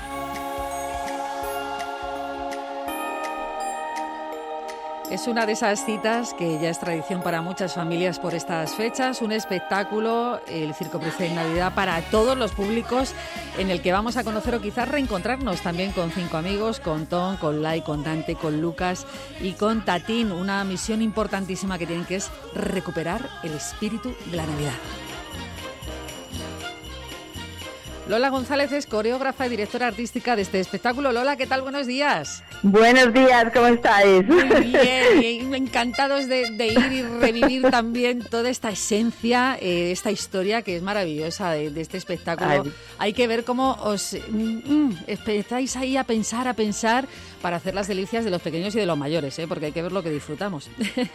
Es una de esas citas que ya es tradición para muchas familias por estas fechas, un espectáculo, el Circo Price en Navidad, para todos los públicos, en el que vamos a conocer o quizás reencontrarnos también con 5 amigos, con Tom, con Lai, con Dante, con Lucas y con Tatín, una misión importantísima que tienen, que es recuperar el espíritu de la Navidad. Lola González es coreógrafa y directora artística de este espectáculo. Lola, ¿qué tal? Buenos días. Buenos días, ¿cómo estáis? Muy bien, encantados de ir y revivir también toda esta esencia, esta historia que es maravillosa de este espectáculo. Ay. Hay que ver cómo os empezáis ahí a pensar para hacer las delicias de los pequeños y de los mayores, porque hay que ver lo que disfrutamos.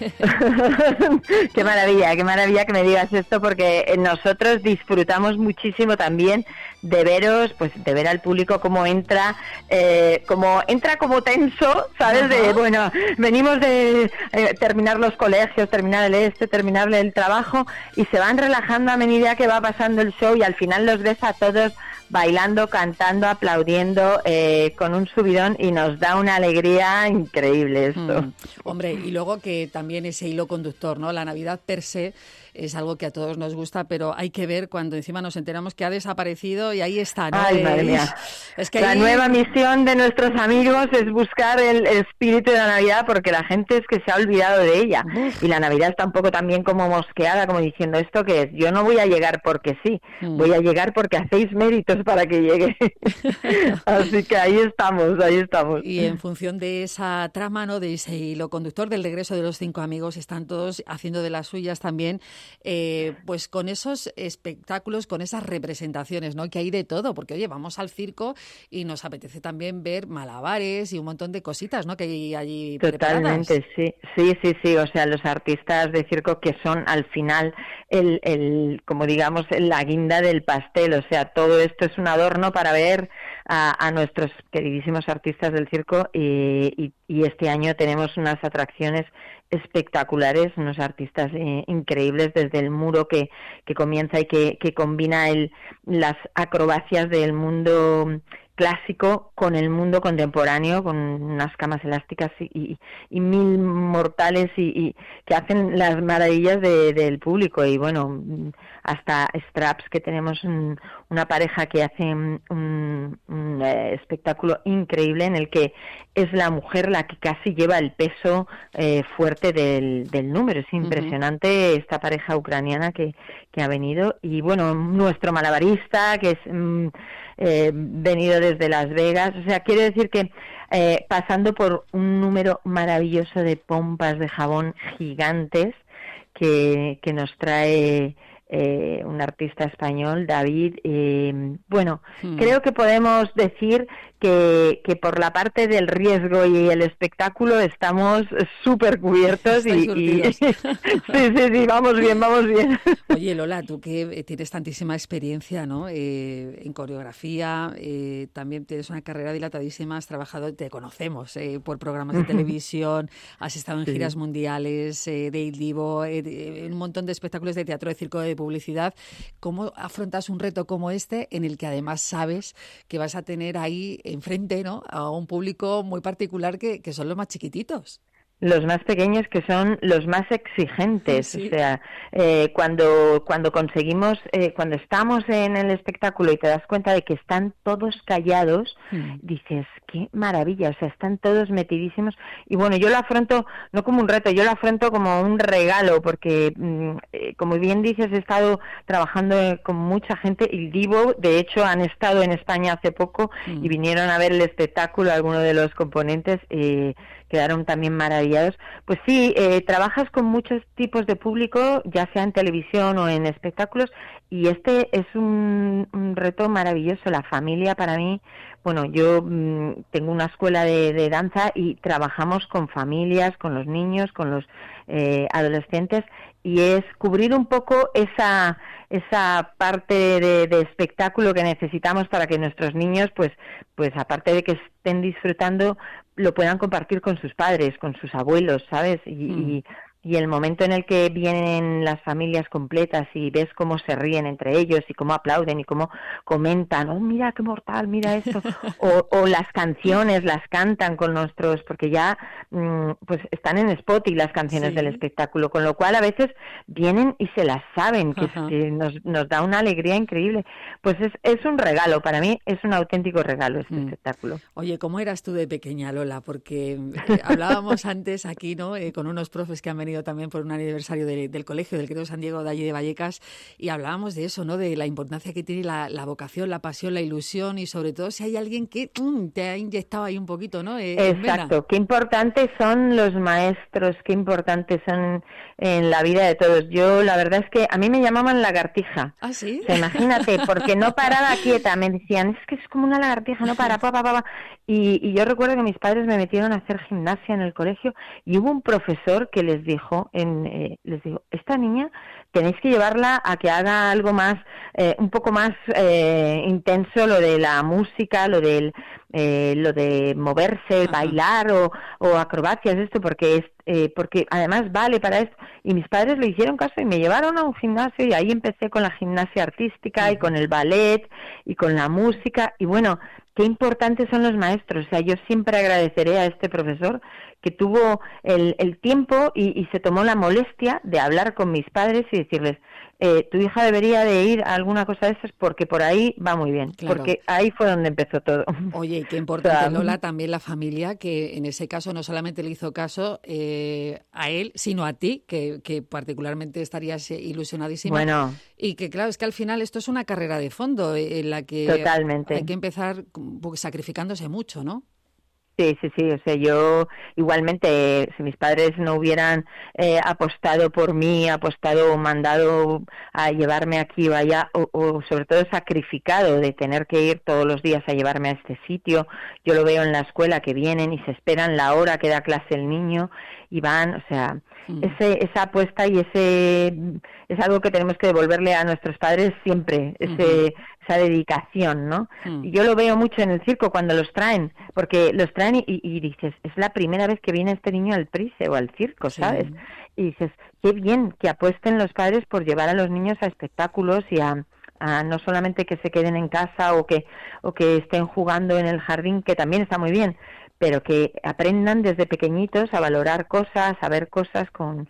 Qué maravilla que me digas esto, porque nosotros disfrutamos muchísimo también de veros, pues de ver al público cómo entra como tenso, ¿sabes? De, bueno, venimos de terminar los colegios, terminar el trabajo, y se van relajando a medida que va pasando el show, y al final los ves a todos bailando, cantando, aplaudiendo, con un subidón, y nos da una alegría increíble esto. Hombre, y luego que también ese hilo conductor, ¿no? La Navidad per se es algo que a todos nos gusta, pero hay que ver cuando encima nos enteramos que ha desaparecido y ahí está, ¿no? Ay, madre mía. Es que la nueva misión de nuestros amigos es buscar el espíritu de la Navidad, porque la gente es que se ha olvidado de ella. Y la Navidad está un poco también como mosqueada, como diciendo, ¿esto qué es? Yo no voy a llegar porque sí, voy a llegar porque hacéis méritos para que llegue. Así que ahí estamos. Y en función de esa trama, ¿no? De ese hilo conductor del regreso de los 5 amigos, están todos haciendo de las suyas también, pues con esos espectáculos, con esas representaciones, ¿no? Que hay de todo, porque oye, vamos al circo y nos apetece también ver malabares y un montón de cositas, ¿no? Que hay allí totalmente preparadas. Sí, o sea, los artistas de circo que son al final como digamos la guinda del pastel, o sea, todo esto es un adorno para ver a nuestros queridísimos artistas del circo, y este año tenemos unas atracciones espectaculares, unos artistas increíbles, desde el muro que comienza y que combina las acrobacias del mundo clásico con el mundo contemporáneo, con unas camas elásticas y mil mortales y que hacen las maravillas del público. Y bueno, hasta straps, que tenemos una pareja que hace un espectáculo increíble en el que es la mujer la que casi lleva el peso fuerte del número. Es impresionante esta pareja ucraniana que ha venido. Y bueno, nuestro malabarista, que es venido desde Las Vegas. O sea, quiere decir que pasando por un número maravilloso de pompas de jabón gigantes que nos trae un artista español, David. Creo que podemos decir que por la parte del riesgo y el espectáculo estamos súper cubiertos y sí, vamos bien. Oye, Lola, tú que tienes tantísima experiencia, ¿no? En coreografía, también tienes una carrera dilatadísima, has trabajado, te conocemos por programas de televisión, has estado en giras mundiales, de Il Divo, en un montón de espectáculos de teatro, de circo, de publicidad. ¿Cómo afrontas un reto como este, en el que además sabes que vas a tener ahí enfrente, ¿no?, a un público muy particular que son los más chiquititos? Los más pequeños, que son los más exigentes. Sí. O sea, cuando conseguimos, cuando estamos en el espectáculo y te das cuenta de que están todos callados, dices, qué maravilla, o sea, están todos metidísimos. Y bueno, yo lo afronto no como un reto, yo lo afronto como un regalo, porque como bien dices, he estado trabajando con mucha gente. Il Divo, de hecho, han estado en España hace poco y vinieron a ver el espectáculo, algunos de los componentes, quedaron también maravillados. Pues sí, trabajas con muchos tipos de público, ya sea en televisión o en espectáculos, y este es un reto maravilloso. La familia, para mí, bueno, yo tengo una escuela de danza y trabajamos con familias, con los niños, con los adolescentes, y es cubrir un poco esa parte de espectáculo que necesitamos para que nuestros niños, pues aparte de que estén disfrutando, lo puedan compartir con sus padres, con sus abuelos, ¿sabes? Y el momento en el que vienen las familias completas y ves cómo se ríen entre ellos y cómo aplauden y cómo comentan, oh, mira qué mortal, mira esto, o las canciones las cantan con nuestros, porque ya pues están en Spotify las canciones del espectáculo, con lo cual a veces vienen y se las saben, que nos da una alegría increíble. Pues es un regalo, para mí es un auténtico regalo este espectáculo. Oye, ¿cómo eras tú de pequeña, Lola? Porque hablábamos antes aquí, ¿no?, con unos profes que han venido también por un aniversario del colegio del Credo San Diego de allí de Vallecas, y hablábamos de eso, ¿no?, de la importancia que tiene la vocación, la pasión, la ilusión, y sobre todo si hay alguien que te ha inyectado ahí un poquito, ¿no? Exacto, qué importantes son los maestros, qué importantes son en la vida de todos. Yo la verdad es que a mí me llamaban lagartija. ¿Ah, sí? O sea, imagínate, porque no paraba quieta, me decían, es que es como una lagartija, no para, pa. Y yo recuerdo que mis padres me metieron a hacer gimnasia en el colegio y hubo un profesor que les dijo, esta niña tenéis que llevarla a que haga algo más, un poco más intenso, lo de la música, lo de moverse, bailar o acrobacias, esto, porque además vale para esto. y mis padres le hicieron caso y me llevaron a un gimnasio y ahí empecé con la gimnasia artística y con el ballet y con la música y bueno, qué importantes son los maestros. O sea, yo siempre agradeceré a este profesor que tuvo el tiempo y se tomó la molestia de hablar con mis padres y decirles, tu hija debería de ir a alguna cosa de esas porque por ahí va muy bien, claro. Porque ahí fue donde empezó todo. Oye, qué importante, Lola, también la familia, que en ese caso no solamente le hizo caso a él, sino a ti, que particularmente estarías ilusionadísima. Bueno. Y que claro, es que al final esto es una carrera de fondo en la que totalmente. Hay que empezar sacrificándose mucho, ¿no? Sí, o sea, yo igualmente, si mis padres no hubieran apostado por mí, mandado a llevarme aquí o allá, o sobre todo sacrificado de tener que ir todos los días a llevarme a este sitio, yo lo veo en la escuela que vienen y se esperan la hora que da clase el niño y van, o sea, esa apuesta y es algo que tenemos que devolverle a nuestros padres siempre, esa dedicación, ¿no? Y yo lo veo mucho en el circo cuando los traen, porque los traen y dices, es la primera vez que viene este niño al Price o al circo, ¿sabes? Y dices, qué bien que apuesten los padres por llevar a los niños a espectáculos y a no solamente que se queden en casa o que estén jugando en el jardín, que también está muy bien, pero que aprendan desde pequeñitos a valorar cosas, a ver cosas con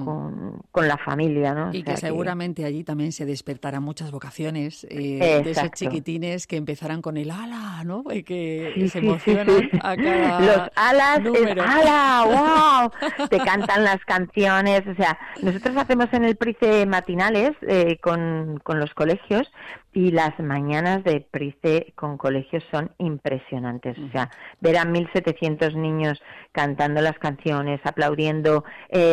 la familia, ¿no? Y que seguramente allí también se despertarán muchas vocaciones de esos chiquitines que empezarán con el ala, ¿no? Y que se emocionan a cada los alas, número. Es ala, wow, te cantan las canciones, o sea, nosotros hacemos en el Price matinales con los colegios y las mañanas de Price con colegios son impresionantes, o sea, ver a 1.700 niños cantando las canciones, aplaudiendo,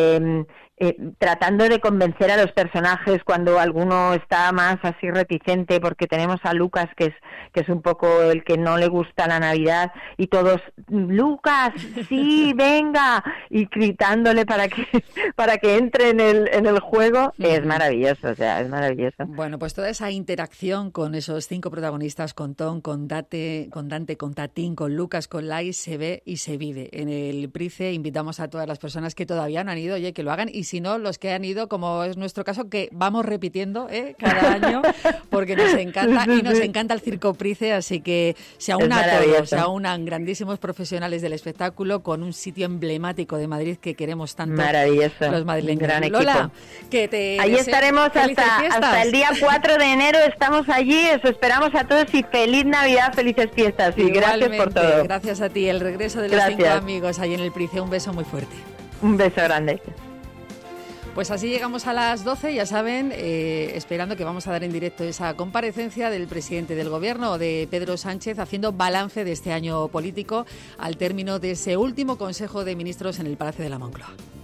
tratando de convencer a los personajes cuando alguno está más así reticente, porque tenemos a Lucas que es un poco el que no le gusta la Navidad y todos, Lucas, sí, venga, y gritándole para que entre en el juego. Es maravilloso, o sea, es maravilloso. Bueno, pues toda esa interacción con esos 5 protagonistas, con Tom, con Dante, con Tatín, con Lucas, con Lai, se ve y se vive. En el Price invitamos a todas las personas que todavía no han ido, oye, que lo hagan, y si no, los que han ido, como es nuestro caso, que vamos repitiendo cada año, porque nos encanta, y nos encanta el Circo Price, así que se aunan grandísimos profesionales del espectáculo con un sitio emblemático de Madrid que queremos tanto los madrileños. Gran Lola, ahí estaremos hasta el día 4 de enero, estamos allí, os esperamos a todos y feliz Navidad, felices fiestas, y gracias por todo. Gracias a ti, el regreso de los 5 amigos ahí en el Price, un beso muy fuerte. Un beso grande. Pues así llegamos a las 12, ya saben, esperando que vamos a dar en directo esa comparecencia del presidente del Gobierno, de Pedro Sánchez, haciendo balance de este año político al término de ese último Consejo de Ministros en el Palacio de la Moncloa.